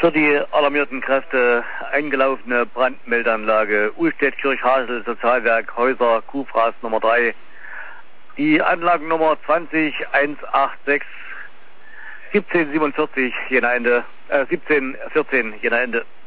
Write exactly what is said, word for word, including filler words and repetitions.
Für die alarmierten Kräfte eingelaufene Brandmeldeanlage Uhlstedt-Kirchhasel, Sozialwerk Häuser, Kufraß Nummer drei. Die Anlagennummer zwanzig hundertsechsundachtzig siebzehn siebenundvierzig Jena Ende, äh, siebzehn vierzehn Jena Ende.